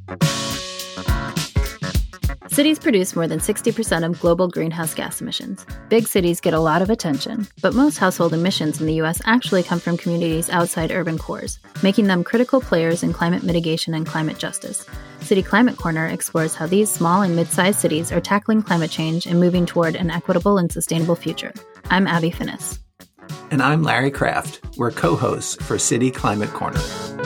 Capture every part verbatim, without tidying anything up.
Cities produce more than sixty percent of global greenhouse gas emissions. Big cities get a lot of attention, but most household emissions in the U S actually come from communities outside urban cores, making them critical players in climate mitigation and climate justice. City Climate Corner explores how these small and mid-sized cities are tackling climate change and moving toward an equitable and sustainable future. I'm Abby Finnis. And I'm Larry Kraft. We're co-hosts for City Climate Corner.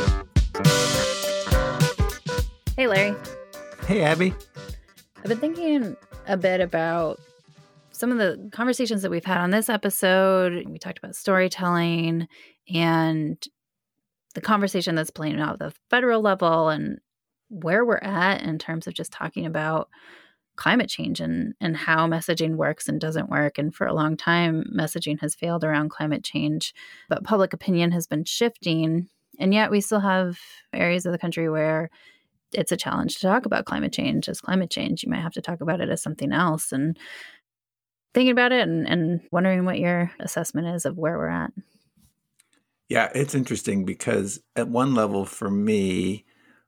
Hey, Larry. Hey, Abby. I've been thinking a bit about some of the conversations that we've had on this episode. We talked about storytelling and the conversation that's playing out at the federal level and where we're at in terms of just talking about climate change and, and how messaging works and doesn't work. And for a long time, messaging has failed around climate change, but public opinion has been shifting. And yet we still have areas of the country where it's a challenge to talk about climate change as climate change. You might have to talk about it as something else. And thinking about it and, and wondering what your assessment is of where we're at. Yeah, it's interesting because at one level for me,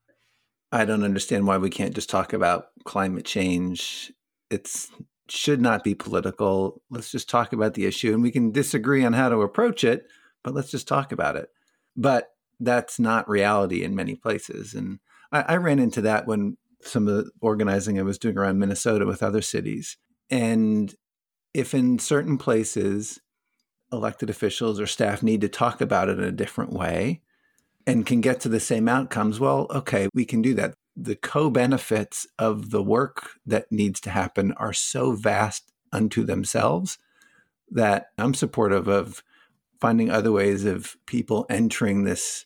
I don't understand why we can't just talk about climate change. It's should not be political. Let's just talk about the issue and we can disagree on how to approach it, but let's just talk about it. But that's not reality in many places. And I ran into that when some of the organizing I was doing around Minnesota with other cities. And if in certain places, elected officials or staff need to talk about it in a different way and can get to the same outcomes, well, okay, we can do that. The co-benefits of the work that needs to happen are so vast unto themselves that I'm supportive of finding other ways of people entering this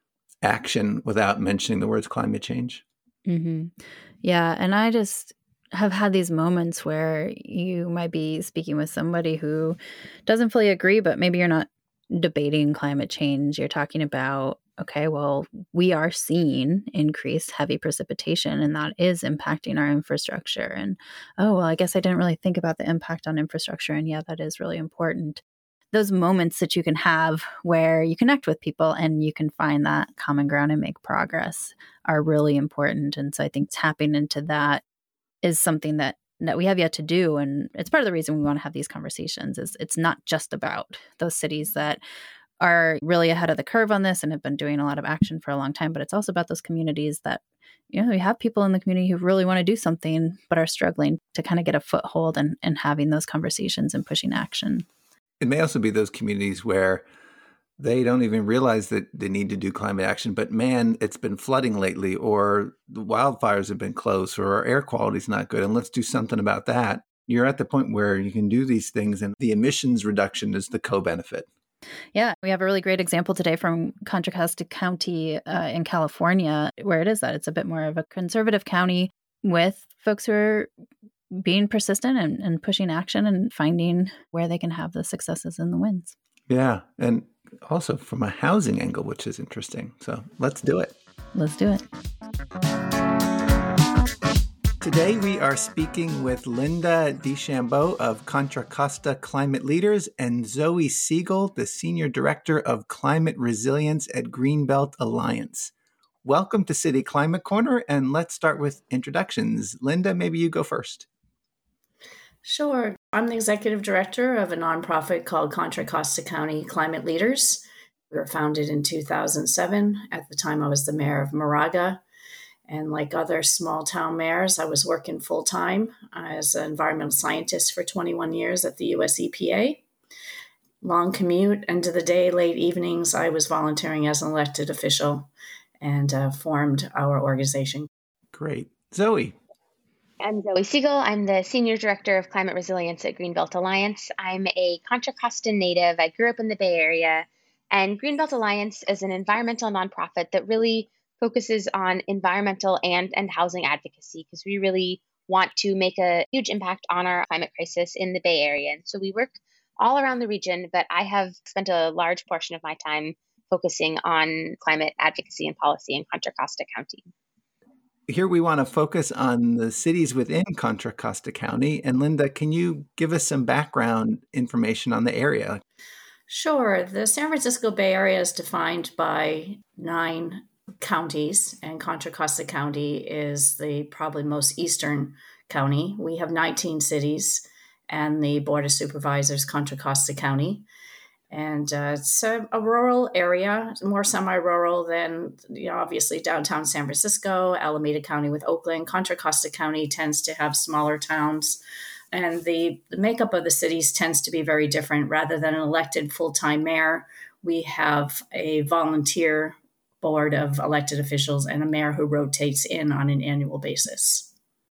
action without mentioning the words climate change. Mm-hmm. Yeah. And I just have had these moments where you might be speaking with somebody who doesn't fully agree, but maybe you're not debating climate change. You're talking about, okay, well, we are seeing increased heavy precipitation and that is impacting our infrastructure. And, oh, well, I guess I didn't really think about the impact on infrastructure. And yeah, that is really important. Those moments that you can have where you connect with people and you can find that common ground and make progress are really important. And so I think tapping into that is something that, that we have yet to do. And it's part of the reason we want to have these conversations is it's not just about those cities that are really ahead of the curve on this and have been doing a lot of action for a long time, but it's also about those communities that, you know, we have people in the community who really want to do something, but are struggling to kind of get a foothold and, and having those conversations and pushing action. It may also be those communities where they don't even realize that they need to do climate action, but man, it's been flooding lately, or the wildfires have been close, or our air quality is not good, and let's do something about that. You're at the point where you can do these things, and the emissions reduction is the co-benefit. Yeah, we have a really great example today from Contra Costa County uh, in California, where it is that it's a bit more of a conservative county with folks who are being persistent and, and pushing action and finding where they can have the successes and the wins. Yeah. And also from a housing angle, which is interesting. So let's do it. Let's do it. Today, we are speaking with Linda DeChambeau of Contra Costa Climate Leaders and Zoe Siegel, the Senior Director of Climate Resilience at Greenbelt Alliance. Welcome to City Climate Corner, and let's start with introductions. Linda, maybe you go first. Sure. I'm the executive director of a nonprofit called Contra Costa County Climate Leaders. We were founded in two thousand seven. At the time, I was the mayor of Moraga. And like other small town mayors, I was working full time as an environmental scientist for twenty-one years at the U S E P A. Long commute, end of the day, late evenings, I was volunteering as an elected official and uh, formed our organization. Great. Zoe. I'm Zoe Siegel. I'm the Senior Director of Climate Resilience at Greenbelt Alliance. I'm a Contra Costa native. I grew up in the Bay Area. And Greenbelt Alliance is an environmental nonprofit that really focuses on environmental and, and housing advocacy because we really want to make a huge impact on our climate crisis in the Bay Area. And so we work all around the region, but I have spent a large portion of my time focusing on climate advocacy and policy in Contra Costa County. Here we want to focus on the cities within Contra Costa County. And Linda, can you give us some background information on the area? Sure. The San Francisco Bay Area is defined by nine counties, and Contra Costa County is the probably most eastern county. We have nineteen cities, and the Board of Supervisors, Contra Costa County. And uh, it's a, a rural area, more semi-rural than, you know, obviously downtown San Francisco, Alameda County with Oakland. Contra Costa County tends to have smaller towns. And the, the makeup of the cities tends to be very different. Rather than an elected full-time mayor, we have a volunteer board of elected officials and a mayor who rotates in on an annual basis.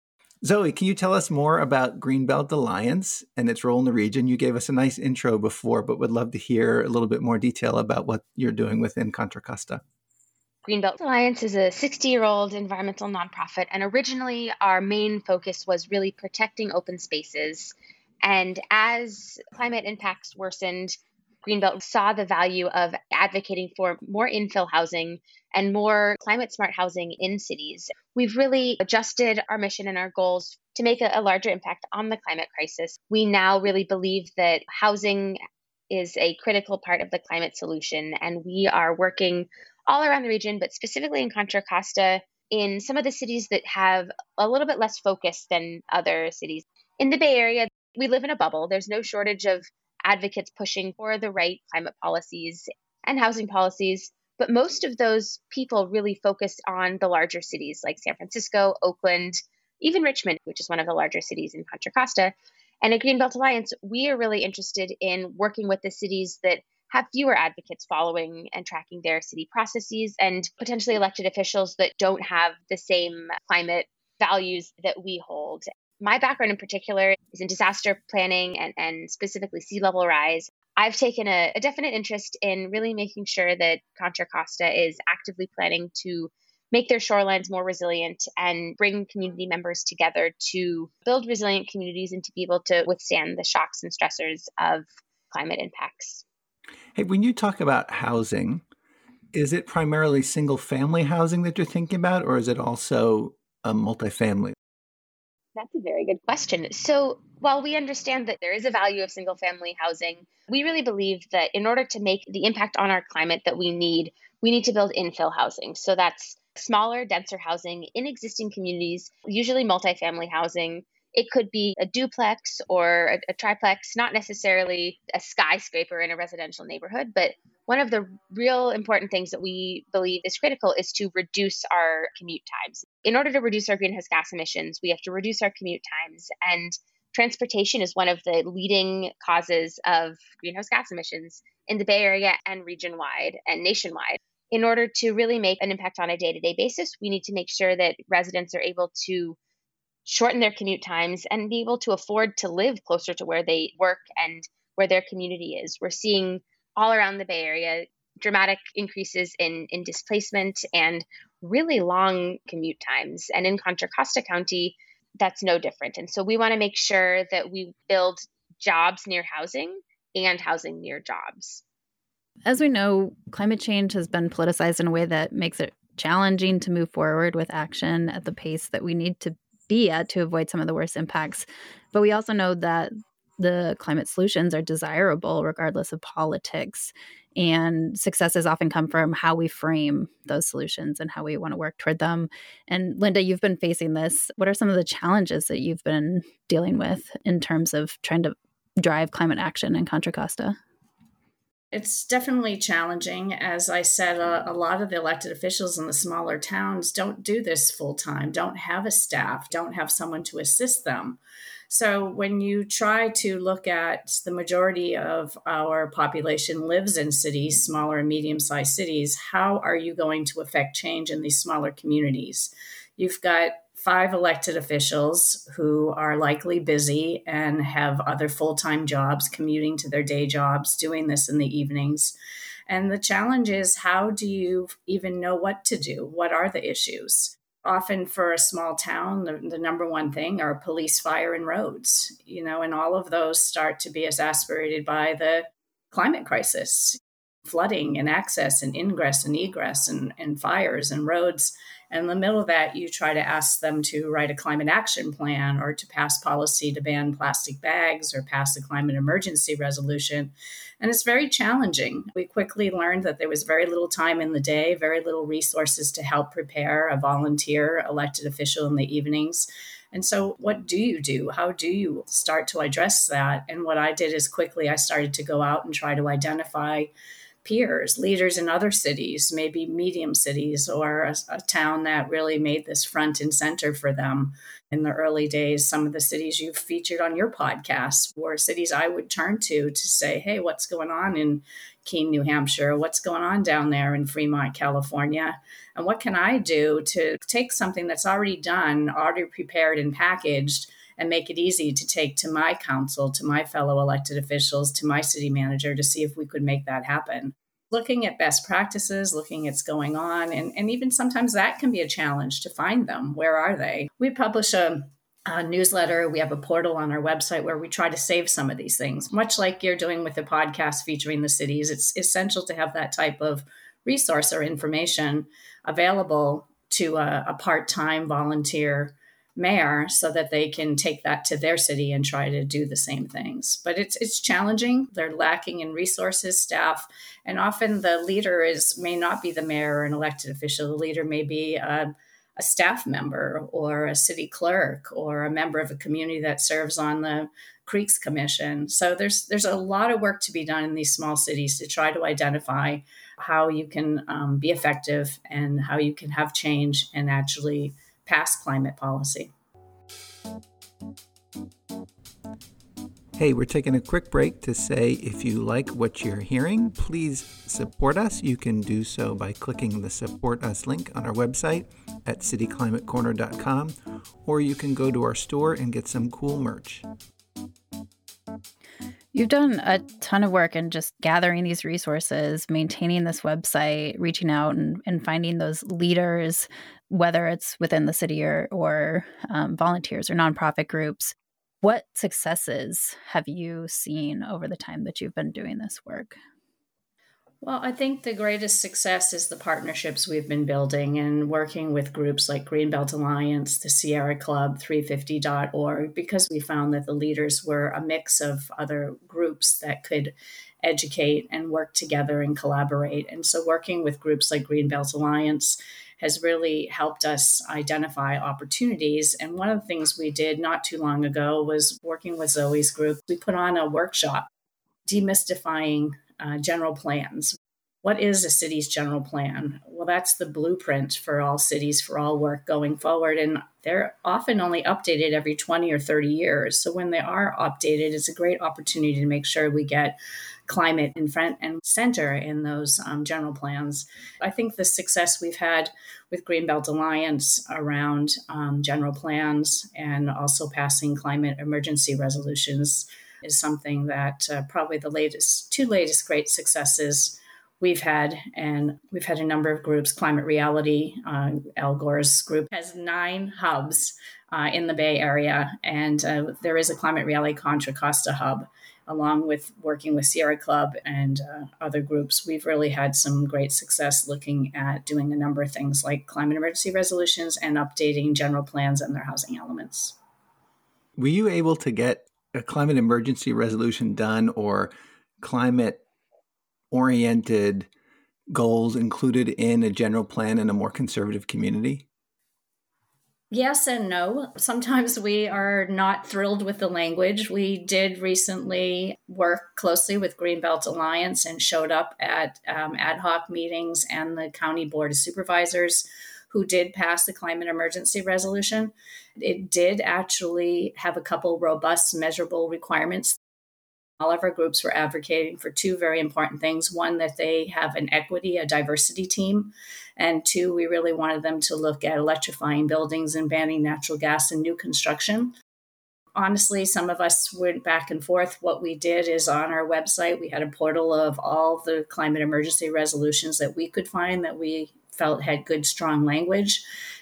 Zoe, can you tell us more about Greenbelt Alliance and its role in the region? You gave us a nice intro before, but would love to hear a little bit more detail about what you're doing within Contra Costa. Greenbelt Alliance is a sixty-year-old environmental nonprofit, and originally our main focus was really protecting open spaces. And as climate impacts worsened, Greenbelt saw the value of advocating for more infill housing and more climate-smart housing in cities. We've really adjusted our mission and our goals to make a, a larger impact on the climate crisis. We now really believe that housing is a critical part of the climate solution, and we are working all around the region, but specifically in Contra Costa, in some of the cities that have a little bit less focus than other cities. In the Bay Area, we live in a bubble. There's no shortage of advocates pushing for the right climate policies and housing policies. But most of those people really focused on the larger cities like San Francisco, Oakland, even Richmond, which is one of the larger cities in Contra Costa. And at Greenbelt Alliance, we are really interested in working with the cities that have fewer advocates following and tracking their city processes, and potentially elected officials that don't have the same climate values that we hold. My background in particular is in disaster planning and, and specifically sea level rise. I've taken a, a definite interest in really making sure that Contra Costa is actively planning to make their shorelines more resilient and bring community members together to build resilient communities and to be able to withstand the shocks and stressors of climate impacts. Hey, when you talk about housing, is it primarily single family housing that you're thinking about, or is it also a multifamily? That's a very good question. So while we understand that there is a value of single family housing, we really believe that in order to make the impact on our climate that we need, we need to build infill housing. So that's smaller, denser housing in existing communities, usually multifamily housing. It could be a duplex or a, a triplex, not necessarily a skyscraper in a residential neighborhood, but one of the real important things that we believe is critical is to reduce our commute times. In order to reduce our greenhouse gas emissions, we have to reduce our commute times. And transportation is one of the leading causes of greenhouse gas emissions in the Bay Area and region-wide and nationwide. In order to really make an impact on a day-to-day basis, we need to make sure that residents are able to shorten their commute times and be able to afford to live closer to where they work and where their community is. We're seeing all around the Bay Area dramatic increases in, in displacement and really long commute times. And in Contra Costa County, that's no different. And so we want to make sure that we build jobs near housing and housing near jobs. As we know, climate change has been politicized in a way that makes it challenging to move forward with action at the pace that we need to be at to avoid some of the worst impacts. But we also know that the climate solutions are desirable regardless of politics. And successes often come from how we frame those solutions and how we want to work toward them. And Linda, you've been facing this. What are some of the challenges that you've been dealing with in terms of trying to drive climate action in Contra Costa? It's definitely challenging. As I said, a, a lot of the elected officials in the smaller towns don't do this full time, don't have a staff, don't have someone to assist them. So when you try to look at the majority of our population lives in cities, smaller and medium-sized cities, how are you going to affect change in these smaller communities? You've got five elected officials who are likely busy and have other full-time jobs, commuting to their day jobs, doing this in the evenings. And the challenge is, how do you even know what to do? What are the issues? Often for a small town, the, the number one thing are police, fire, and roads, you know, and all of those start to be exacerbated by the climate crisis, flooding and access and ingress and egress and, and fires and roads. And in the middle of that, you try to ask them to write a climate action plan or to pass policy to ban plastic bags or pass a climate emergency resolution. And it's very challenging. We quickly learned that there was very little time in the day, very little resources to help prepare a volunteer elected official in the evenings. And so what do you do? How do you start to address that? And what I did is quickly I started to go out and try to identify peers, leaders in other cities, maybe medium cities, or a, a town that really made this front and center for them. In the early days, some of the cities you've featured on your podcast were cities I would turn to to say, hey, what's going on in Keene, New Hampshire? What's going on down there in Fremont, California? And what can I do to take something that's already done, already prepared and packaged, and make it easy to take to my council, to my fellow elected officials, to my city manager to see if we could make that happen. Looking at best practices, looking at what's going on, and, and even sometimes that can be a challenge to find them. Where are they? We publish a, a newsletter. We have a portal on our website where we try to save some of these things, much like you're doing with the podcast featuring the cities. It's essential to have that type of resource or information available to a, a part-time volunteer mayor so that they can take that to their city and try to do the same things. But it's it's challenging. They're lacking in resources, staff, and often the leader is may not be the mayor or an elected official. The leader may be a, a staff member or a city clerk or a member of a community that serves on the Creeks Commission. So there's there's a lot of work to be done in these small cities to try to identify how you can um, be effective and how you can have change and actually pass climate policy. Hey, we're taking a quick break to say if you like what you're hearing, please support us. You can do so by clicking the Support Us link on our website at city climate corner dot com, or you can go to our store and get some cool merch. You've done a ton of work in just gathering these resources, maintaining this website, reaching out and, and finding those leaders, whether it's within the city or, or um, volunteers or nonprofit groups. What successes have you seen over the time that you've been doing this work? Well, I think the greatest success is the partnerships we've been building and working with groups like Greenbelt Alliance, the Sierra Club, three fifty dot org, because we found that the leaders were a mix of other groups that could educate and work together and collaborate. And so working with groups like Greenbelt Alliance has really helped us identify opportunities. And one of the things we did not too long ago was working with Zoe's group. We put on a workshop demystifying uh, general plans. What is a city's general plan? Well, that's the blueprint for all cities, for all work going forward. And they're often only updated every twenty or thirty years. So when they are updated, it's a great opportunity to make sure we get climate in front and center in those um, general plans. I think the success we've had with Greenbelt Alliance around um, general plans and also passing climate emergency resolutions is something that uh, probably the latest, two latest great successes we've had. And we've had a number of groups. Climate Reality, uh, Al Gore's group, has nine hubs uh, in the Bay Area. And uh, there is a Climate Reality Contra Costa hub. Along with working with Sierra Club and uh, other groups, we've really had some great success looking at doing a number of things like climate emergency resolutions and updating general plans and their housing elements. Were you able to get a climate emergency resolution done or climate-oriented goals included in a general plan in a more conservative community? Yes and no. Sometimes we are not thrilled with the language. We did recently work closely with Greenbelt Alliance and showed up at um, ad hoc meetings and the County Board of Supervisors who did pass the climate emergency resolution. It did actually have a couple robust, measurable requirements. All of our groups were advocating for two very important things. One, that they have an equity, a diversity team. And two, we really wanted them to look at electrifying buildings and banning natural gas in new construction. Honestly, some of us went back and forth. What we did is on our website, we had a portal of all the climate emergency resolutions that we could find that we felt had good, strong language.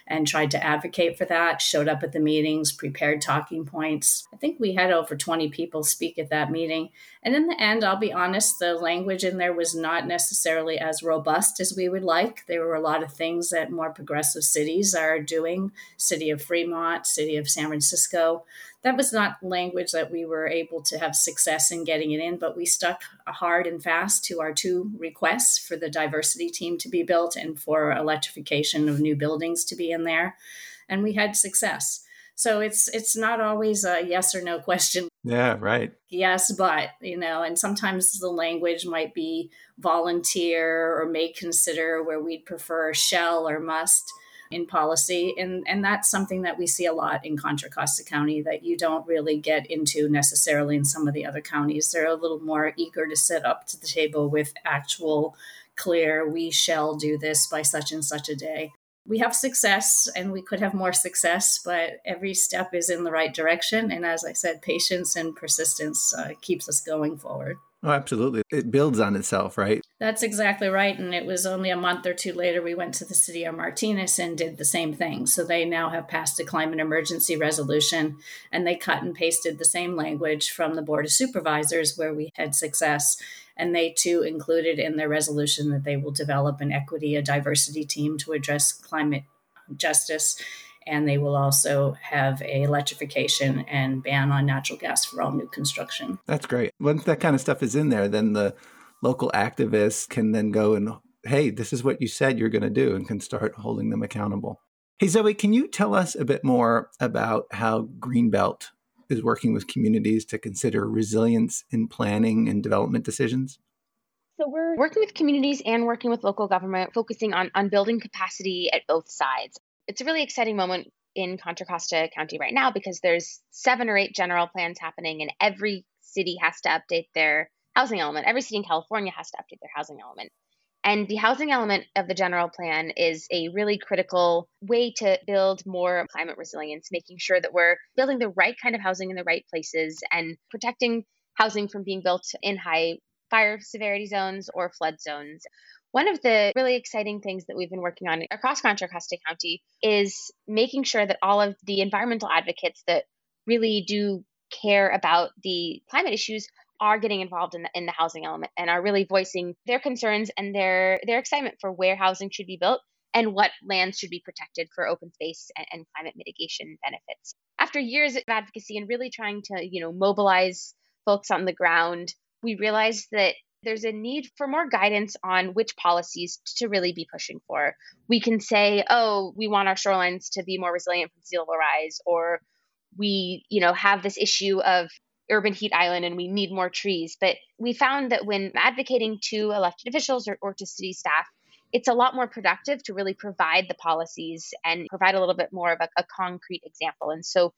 and tried to advocate for that, showed up at the meetings, prepared talking points. I think we had over twenty people speak at that meeting. And in the end, I'll be honest, the language in there was not necessarily as robust as we would like. There were a lot of things that more progressive cities are doing, City of Fremont, City of San Francisco. That was not language that we were able to have success in getting it in, but we stuck hard and fast to our two requests for the diversity team to be built and for electrification of new buildings to be in there. And we had success. So it's it's not always a yes or no question. Yeah, right. Yes, but, you know, and sometimes the language might be volunteer or may consider, where we'd prefer shall or must in policy. And, and that's something that we see a lot in Contra Costa County that you don't really get into necessarily in some of the other counties. They're a little more eager to sit up to the table with actual clear, we shall do this by such and such a day. We have success and we could have more success, but every step is in the right direction. And as I said, patience and persistence uh, keeps us going forward. Oh, absolutely. It builds on itself, right? That's exactly right. And it was only a month or two later, we went to the city of Martinez and did the same thing. So they now have passed a climate emergency resolution, and they cut and pasted the same language from the Board of Supervisors where we had success. And they too included in their resolution that they will develop an equity, a diversity team to address climate justice. And they will also have a electrification and ban on natural gas for all new construction. That's great. Once that kind of stuff is in there, then the local activists can then go and, hey, this is what you said you're going to do, and can start holding them accountable. Hey, Zoe, can you tell us a bit more about how Greenbelt is working with communities to consider resilience in planning and development decisions? So we're working with communities and working with local government, focusing on, on building capacity at both sides. It's a really exciting moment in Contra Costa County right now because there's seven or eight general plans happening, and every city has to update their housing element. Every city in California has to update their housing element. And the housing element of the general plan is a really critical way to build more climate resilience, making sure that we're building the right kind of housing in the right places and protecting housing from being built in high fire severity zones or flood zones. One of the really exciting things that we've been working on across Contra Costa County is making sure that all of the environmental advocates that really do care about the climate issues are getting involved in the, in the housing element and are really voicing their concerns and their, their excitement for where housing should be built and what lands should be protected for open space and, and climate mitigation benefits. After years of advocacy and really trying to, you know, mobilize folks on the ground, we realized that there's a need for more guidance on which policies to really be pushing for. We can say, oh, we want our shorelines to be more resilient from sea level rise, or we, you know, have this issue of urban heat island and we need more trees. But we found that when advocating to elected officials or, or to city staff, it's a lot more productive to really provide the policies and provide a little bit more of a, a concrete example. And so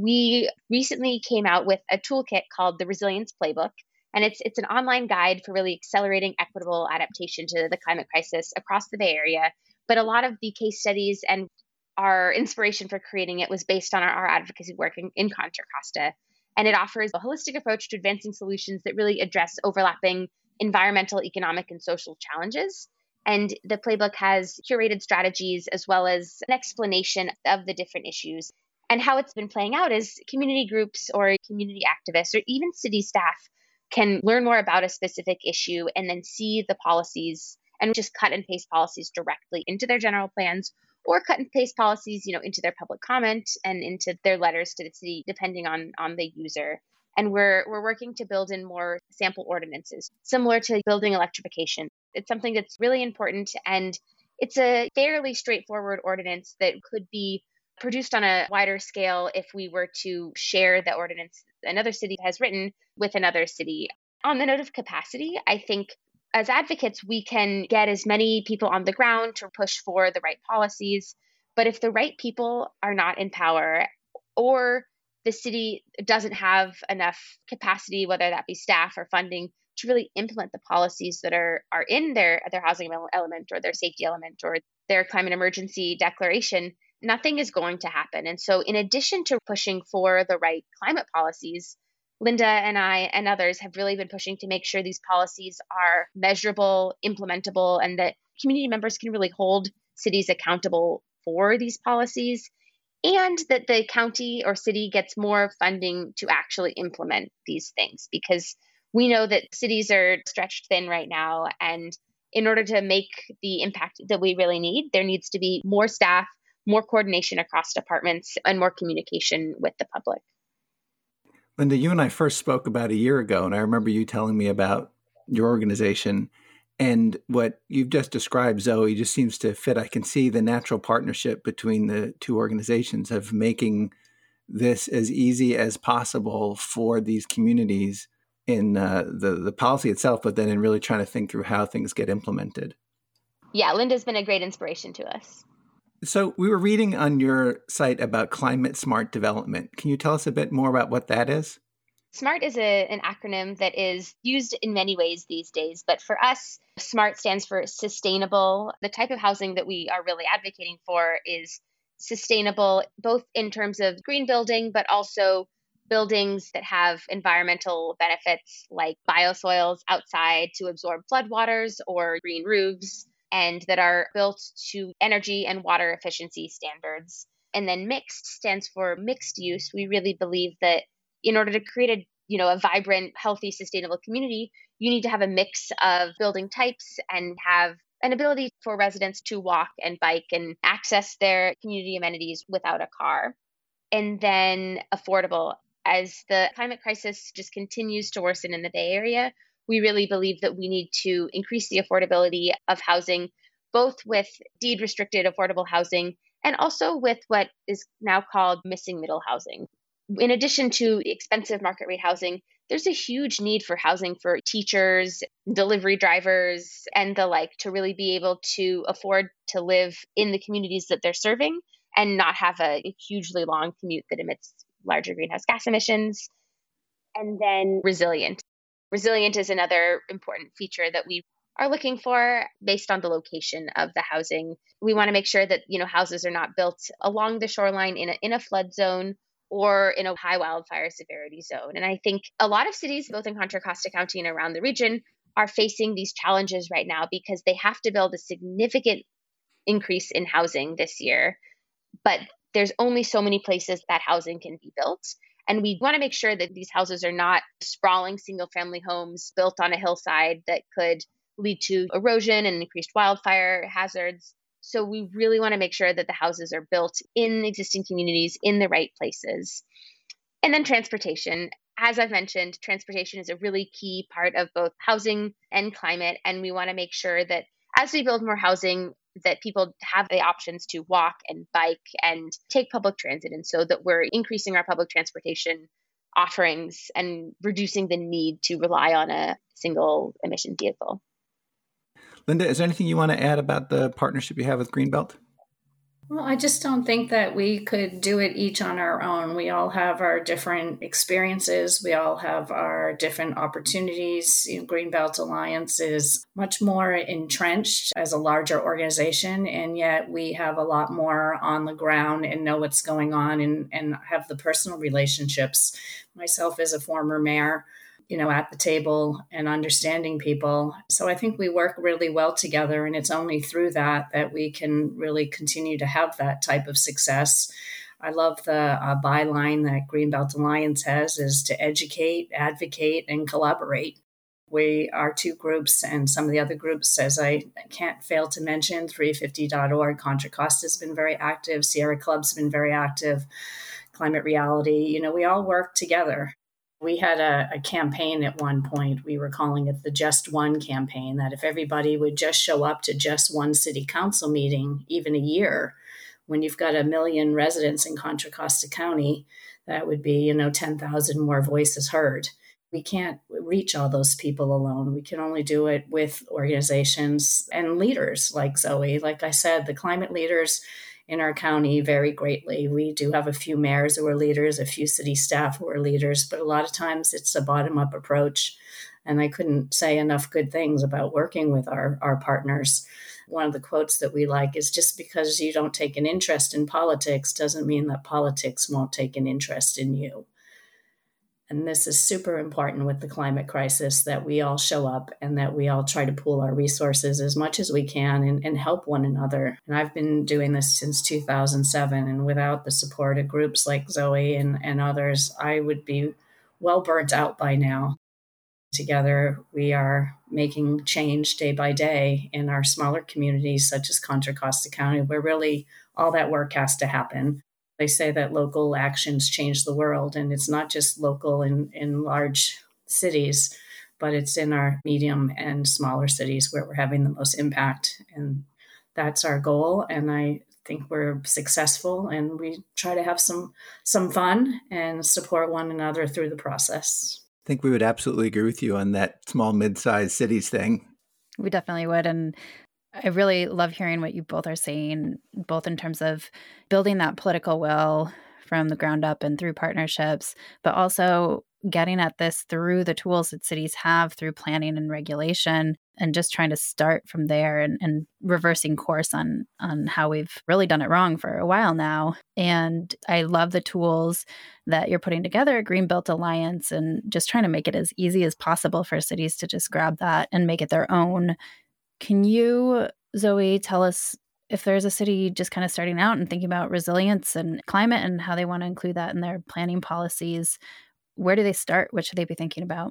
we recently came out with a toolkit called the Resilience Playbook. And it's it's an online guide for really accelerating equitable adaptation to the climate crisis across the Bay Area. But a lot of the case studies and our inspiration for creating it was based on our, our advocacy work in, in Contra Costa. And it offers a holistic approach to advancing solutions that really address overlapping environmental, economic, and social challenges. And the playbook has curated strategies as well as an explanation of the different issues. And how it's been playing out is community groups or community activists or even city staff can learn more about a specific issue and then see the policies and just cut and paste policies directly into their general plans, or cut and paste policies, you know, into their public comment and into their letters to the city, depending on, on the user. And we're we're working to build in more sample ordinances, similar to building electrification. It's something that's really important, and it's a fairly straightforward ordinance that could be produced on a wider scale if we were to share the ordinance another city has written with another city. On the note of capacity, I think as advocates, we can get as many people on the ground to push for the right policies. But if the right people are not in power, or the city doesn't have enough capacity, whether that be staff or funding, to really implement the policies that are are in their, their housing element or their safety element or their climate emergency declaration, nothing is going to happen. And so in addition to pushing for the right climate policies, Linda and I and others have really been pushing to make sure these policies are measurable, implementable, and that community members can really hold cities accountable for these policies, and that the county or city gets more funding to actually implement these things, because we know that cities are stretched thin right now. And in order to make the impact that we really need, there needs to be more staff, more coordination across departments, and more communication with the public. Linda, you and I first spoke about a year ago, and I remember you telling me about your organization. And what you've just described, Zoe, just seems to fit. I can see the natural partnership between the two organizations of making this as easy as possible for these communities in uh, the, the policy itself, but then in really trying to think through how things get implemented. Yeah, Linda's been a great inspiration to us. So we were reading on your site about climate smart development. Can you tell us a bit more about what that is? SMART is a, an acronym that is used in many ways these days, but for us, SMART stands for sustainable. The type of housing that we are really advocating for is sustainable, both in terms of green building, but also buildings that have environmental benefits like biosoils outside to absorb floodwaters or green roofs, and that are built to energy and water efficiency standards. And then mixed stands for mixed use. We really believe that in order to create a, you know, a vibrant, healthy, sustainable community, you need to have a mix of building types and have an ability for residents to walk and bike and access their community amenities without a car. And then affordable. As the climate crisis just continues to worsen in the Bay Area, we really believe that we need to increase the affordability of housing, both with deed-restricted affordable housing and also with what is now called missing middle housing. In addition to expensive market rate housing, there's a huge need for housing for teachers, delivery drivers, and the like to really be able to afford to live in the communities that they're serving and not have a hugely long commute that emits larger greenhouse gas emissions. And then resilient. Resilient is another important feature that we are looking for based on the location of the housing. We want to make sure that, you know, houses are not built along the shoreline in a, in a flood zone or in a high wildfire severity zone. And I think a lot of cities, both in Contra Costa County and around the region, are facing these challenges right now because they have to build a significant increase in housing this year. But there's only so many places that housing can be built. And we want to make sure that these houses are not sprawling single-family homes built on a hillside that could lead to erosion and increased wildfire hazards. So we really want to make sure that the houses are built in existing communities in the right places. And then transportation. As I've mentioned, transportation is a really key part of both housing and climate. And we want to make sure that as we build more housing, that people have the options to walk and bike and take public transit. And so that we're increasing our public transportation offerings and reducing the need to rely on a single emission vehicle. Linda, is there anything you want to add about the partnership you have with Greenbelt? Well, I just don't think that we could do it each on our own. We all have our different experiences. We all have our different opportunities. You know, Greenbelt Alliance is much more entrenched as a larger organization, and yet we have a lot more on the ground and know what's going on and, and have the personal relationships. Myself as a former mayor, you know, at the table and understanding people. So I think we work really well together, and it's only through that that we can really continue to have that type of success. I love the uh, byline that Greenbelt Alliance has is to educate, advocate, and collaborate. We are two groups, and some of the other groups, as I can't fail to mention, three fifty dot org, Contra Costa has been very active, Sierra Club's been very active, Climate Reality, you know, we all work together. We had a, a campaign at one point, we were calling it the Just One campaign, that if everybody would just show up to just one city council meeting, even a year, when you've got a million residents in Contra Costa County, that would be, you know, ten thousand more voices heard. We can't reach all those people alone. We can only do it with organizations and leaders like Zoe. Like I said, the climate leaders in our county vary greatly. We do have a few mayors who are leaders, a few city staff who are leaders, but a lot of times it's a bottom-up approach. And I couldn't say enough good things about working with our, our partners. One of the quotes that we like is, just because you don't take an interest in politics doesn't mean that politics won't take an interest in you. And this is super important with the climate crisis, that we all show up and that we all try to pool our resources as much as we can and, and help one another. And I've been doing this since two thousand seven. And without the support of groups like Zoe and, and others, I would be well burnt out by now. Together, we are making change day by day in our smaller communities, such as Contra Costa County, where really all that work has to happen. They say that local actions change the world, and it's not just local in, in large cities, but it's in our medium and smaller cities where we're having the most impact. And that's our goal. And I think we're successful, and we try to have some some fun and support one another through the process. I think we would absolutely agree with you on that small, mid-sized cities thing. We definitely would. And I really love hearing what you both are saying, both in terms of building that political will from the ground up and through partnerships, but also getting at this through the tools that cities have through planning and regulation, and just trying to start from there and, and reversing course on, on how we've really done it wrong for a while now. And I love the tools that you're putting together, Greenbelt Alliance, and just trying to make it as easy as possible for cities to just grab that and make it their own. Can you, Zoe, tell us if there's a city just kind of starting out and thinking about resilience and climate and how they want to include that in their planning policies? Where do they start? What should they be thinking about?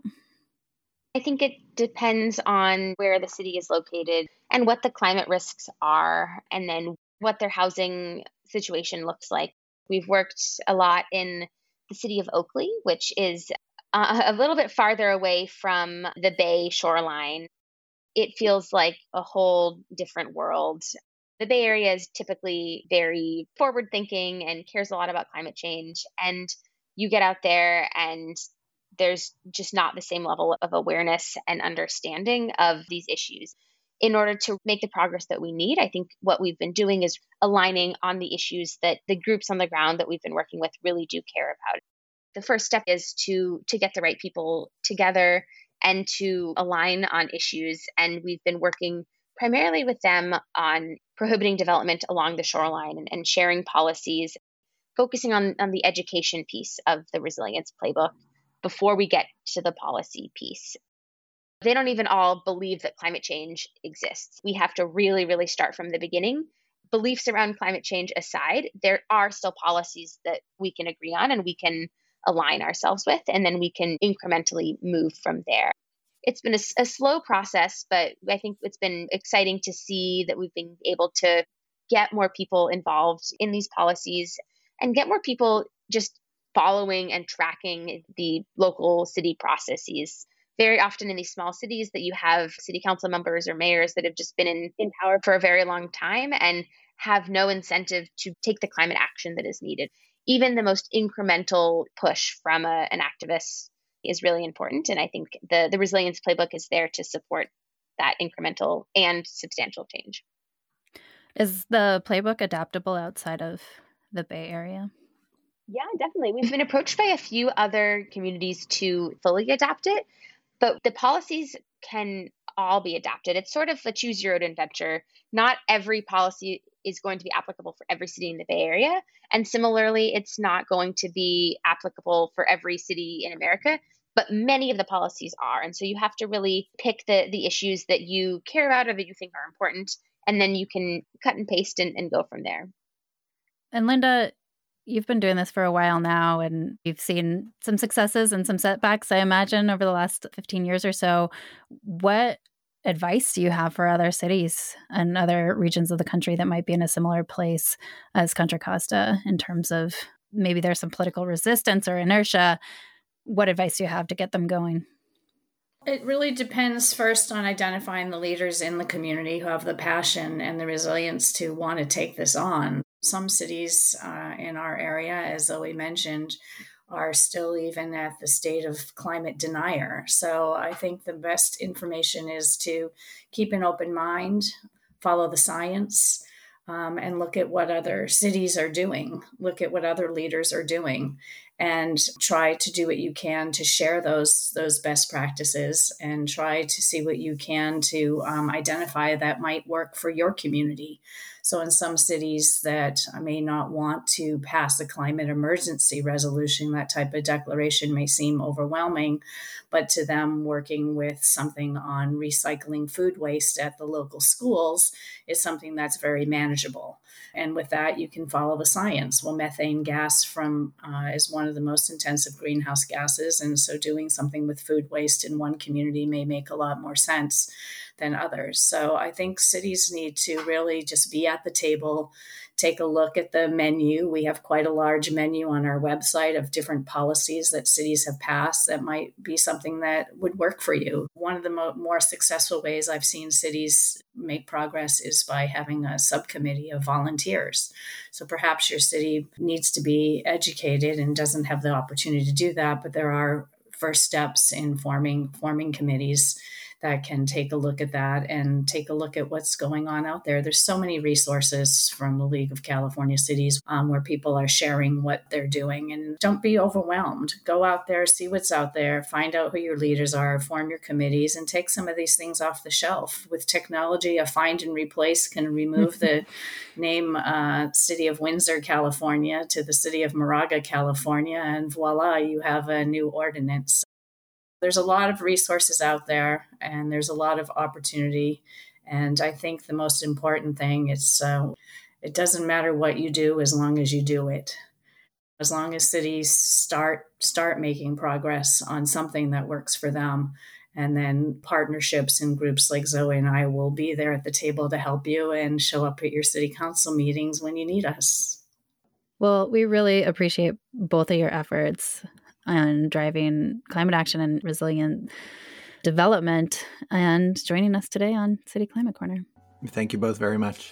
I think it depends on where the city is located and what the climate risks are, and then what their housing situation looks like. We've worked a lot in the city of Oakley, which is uh, a little bit farther away from the Bay shoreline. It feels like a whole different world. The Bay Area is typically very forward-thinking and cares a lot about climate change. And you get out there and there's just not the same level of awareness and understanding of these issues. In order to make the progress that we need, I think what we've been doing is aligning on the issues that the groups on the ground that we've been working with really do care about. The first step is to, to get the right people together and to align on issues. And we've been working primarily with them on prohibiting development along the shoreline and, and sharing policies, focusing on, on the education piece of the resilience playbook before we get to the policy piece. They don't even all believe that climate change exists. We have to really, really start from the beginning. Beliefs around climate change aside, there are still policies that we can agree on and we can align ourselves with, and then we can incrementally move from there. It's been a, a slow process, but I think it's been exciting to see that we've been able to get more people involved in these policies and get more people just following and tracking the local city processes. Very often in these small cities that you have city council members or mayors that have just been in, in power for a very long time and have no incentive to take the climate action that is needed. Even the most incremental push from a, an activist is really important. And I think the, the resilience playbook is there to support that incremental and substantial change. Is the playbook adaptable outside of the Bay Area? Yeah, definitely. We've been approached by a few other communities to fully adapt it, but the policies can all be adapted. It's sort of a choose your own adventure. Not every policy is going to be applicable for every city in the Bay Area. And similarly, it's not going to be applicable for every city in America, but many of the policies are. And so you have to really pick the, the issues that you care about or that you think are important, and then you can cut and paste and, and go from there. And Linda, you've been doing this for a while now, and you've seen some successes and some setbacks, I imagine, over the last fifteen years or so. What advice do you have for other cities and other regions of the country that might be in a similar place as Contra Costa in terms of maybe there's some political resistance or inertia? What advice do you have to get them going? It really depends first on identifying the leaders in the community who have the passion and the resilience to want to take this on. Some cities uh, in our area, as Zoe mentioned, are still even at the state of climate denier. So I think the best information is to keep an open mind, follow the science, um, and look at what other cities are doing, look at what other leaders are doing, and try to do what you can to share those, those best practices and try to see what you can to um, identify that might work for your community. So in some cities that may not want to pass a climate emergency resolution, that type of declaration may seem overwhelming, but to them, working with something on recycling food waste at the local schools is something that's very manageable. And with that, you can follow the science. Well, methane gas from uh, is one of the most intensive greenhouse gases. And so doing something with food waste in one community may make a lot more sense than others. So I think cities need to really just be at the table, take a look at the menu. We have quite a large menu on our website of different policies that cities have passed that might be something that would work for you. One of the mo- more successful ways I've seen cities make progress is by having a subcommittee of volunteers. So perhaps your city needs to be educated and doesn't have the opportunity to do that, but there are first steps in forming forming committees that can take a look at that and take a look at what's going on out there. There's so many resources from the League of California Cities um, where people are sharing what they're doing. And don't be overwhelmed. Go out there, see what's out there, find out who your leaders are, form your committees, and take some of these things off the shelf. With technology, a find and replace can remove the name uh, City of Windsor, California to the City of Moraga, California, and voila, you have a new ordinance. There's a lot of resources out there, and there's a lot of opportunity. And I think the most important thing is uh, it doesn't matter what you do as long as you do it. As long as cities start start making progress on something that works for them, and then partnerships and groups like Zoe and I will be there at the table to help you and show up at your city council meetings when you need us. Well, we really appreciate both of your efforts on driving climate action and resilient development and joining us today on City Climate Corner. Thank you both very much.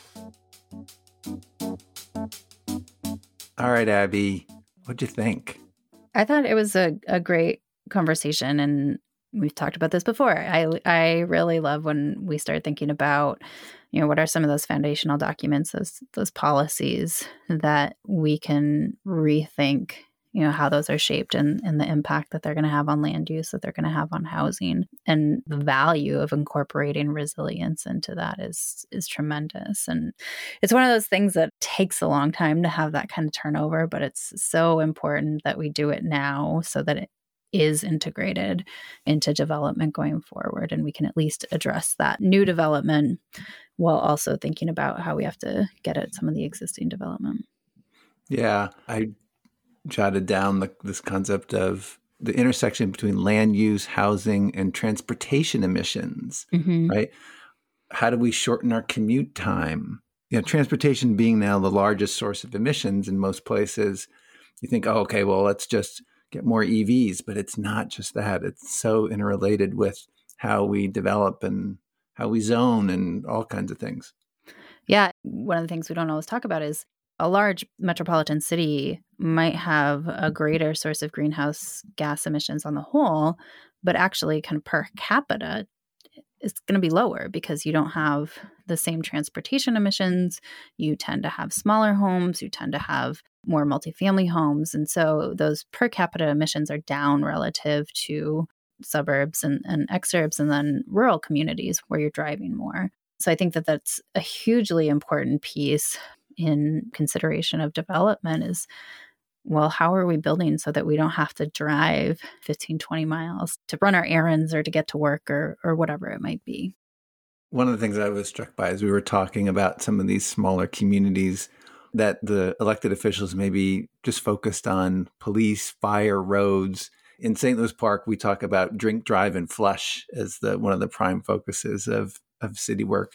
All right, Abby, what'd you think? I thought it was a, a great conversation, and we've talked about this before. I, I really love when we start thinking about, you know, what are some of those foundational documents, those, those policies that we can rethink, you know, how those are shaped and, and the impact that they're going to have on land use, that they're going to have on housing. And the value of incorporating resilience into that is is tremendous. And it's one of those things that takes a long time to have that kind of turnover, but it's so important that we do it now so that it is integrated into development going forward. And we can at least address that new development while also thinking about how we have to get at some of the existing development. Yeah, I jotted down the, this concept of the intersection between land use, housing, and transportation emissions, mm-hmm. right? How do we shorten our commute time? You know, transportation being now the largest source of emissions in most places, you think, oh, okay, well, let's just get more E Vs, but it's not just that. It's so interrelated with how we develop and how we zone and all kinds of things. Yeah. One of the things we don't always talk about is a large metropolitan city might have a greater source of greenhouse gas emissions on the whole, but actually kind of per capita, it's going to be lower because you don't have the same transportation emissions. You tend to have smaller homes. You tend to have more multifamily homes. And so those per capita emissions are down relative to suburbs and, and exurbs and then rural communities where you're driving more. So I think that that's a hugely important piece in consideration of development is, well, how are we building so that we don't have to drive fifteen, twenty miles to run our errands or to get to work or or whatever it might be? One of the things I was struck by as we were talking about some of these smaller communities that the elected officials maybe just focused on police, fire, roads. In Saint Louis Park, we talk about drink, drive, and flush as the one of the prime focuses of, of city work.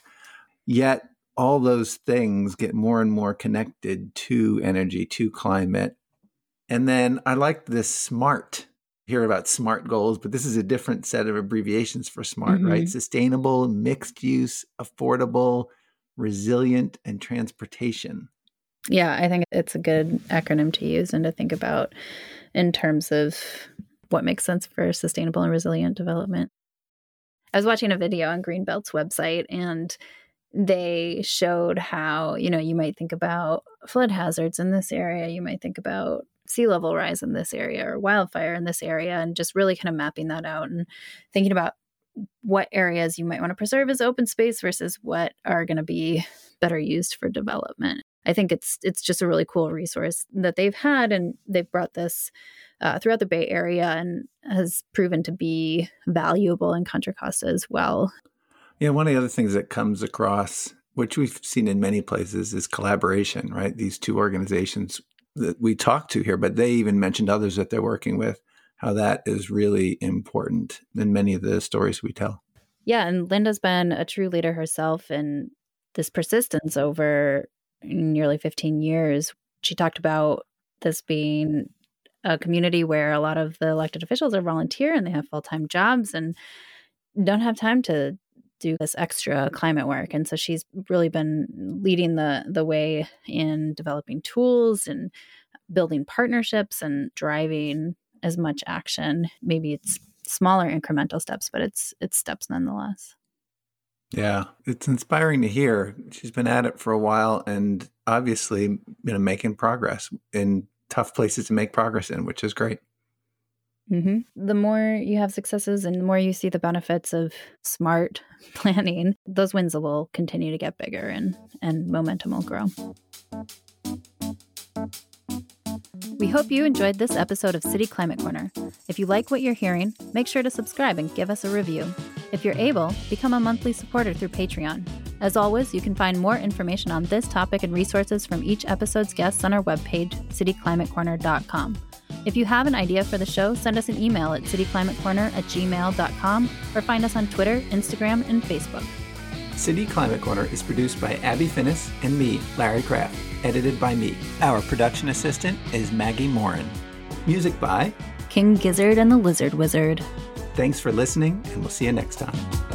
Yet all those things get more and more connected to energy, to climate. And then I like this SMART. Hear about SMART goals, but this is a different set of abbreviations for SMART, mm-hmm. right? Sustainable, mixed use, affordable, resilient, and transportation. Yeah, I think it's a good acronym to use and to think about in terms of what makes sense for sustainable and resilient development. I was watching a video on Greenbelt's website, and they showed how, you know, you might think about flood hazards in this area, you might think about sea level rise in this area or wildfire in this area, and just really kind of mapping that out and thinking about what areas you might want to preserve as open space versus what are going to be better used for development. I think it's it's just a really cool resource that they've had, and they've brought this uh, throughout the Bay Area and has proven to be valuable in Contra Costa as well. Yeah, one of the other things that comes across, which we've seen in many places, is collaboration, right? These two organizations that we talked to here, but they even mentioned others that they're working with, how that is really important in many of the stories we tell. Yeah, and Linda's been a true leader herself in this persistence over nearly fifteen years. She talked about this being a community where a lot of the elected officials are volunteer and they have full-time jobs and don't have time to do this extra climate work. And so she's really been leading the the way in developing tools and building partnerships and driving as much action. Maybe it's smaller incremental steps, but it's it's steps nonetheless. Yeah, it's inspiring to hear. She's been at it for a while and obviously, you know, making progress in tough places to make progress in, which is great. Mm-hmm. The more you have successes and the more you see the benefits of smart planning, those wins will continue to get bigger and, and momentum will grow. We hope you enjoyed this episode of City Climate Corner. If you like what you're hearing, make sure to subscribe and give us a review. If you're able, become a monthly supporter through Patreon. As always, you can find more information on this topic and resources from each episode's guests on our webpage, city climate corner dot com. If you have an idea for the show, send us an email at city climate corner at gmail dot com or find us on Twitter, Instagram, and Facebook. City Climate Corner is produced by Abby Finnis and me, Larry Kraft, edited by me. Our production assistant is Maggie Morin. Music by King Gizzard and the Lizard Wizard. Thanks for listening, and we'll see you next time.